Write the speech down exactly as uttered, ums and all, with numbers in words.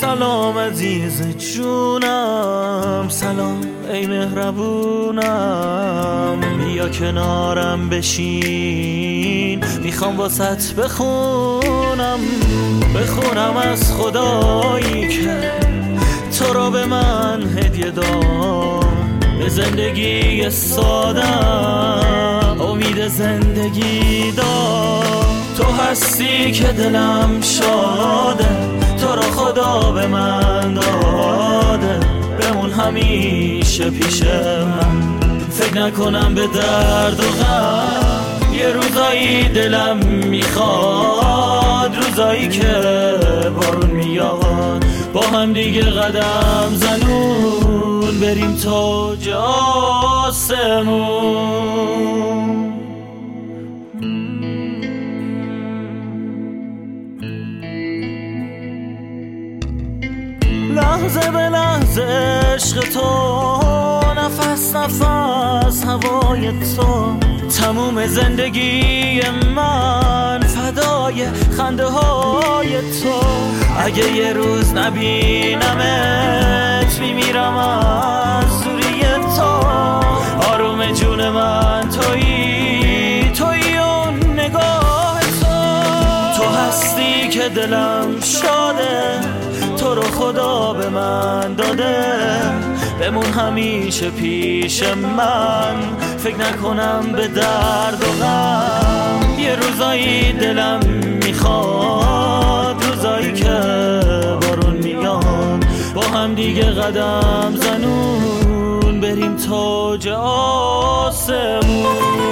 سلام عزیز جونم، سلام ای مهربونم، بیا کنارم بشین، میخوام واسط بخونم بخونم از خدایی که تو رو به من هدیه داد، به زندگی سادم امید زندگی داد. تو هستی که دلم شاده، تو رو خدا به من داده، بمون همیشه پیش من، فکر نکنم به درد و غم. یه روزایی دلم میخواد، روزایی که بارون میاد، با هم دیگه قدم زنون بریم تاج آسمون. لحظه به لحظه عشق تو، نفس نفس هوای تو، تموم زندگی من فدای خنده های تو. اگه یه روز نبینمت میمیرم از دوری تو، آروم جون من تویی، تویی اون نگاه تو. تو هستی که دلم شاده، تو رو خدا به من داده، بمون همیشه پیش من، فکر نکنم به درد و غم. یه روزایی دلم میخواد، روزایی که بارون میاد، با هم دیگه قدم زنون بریم تاج آسمون.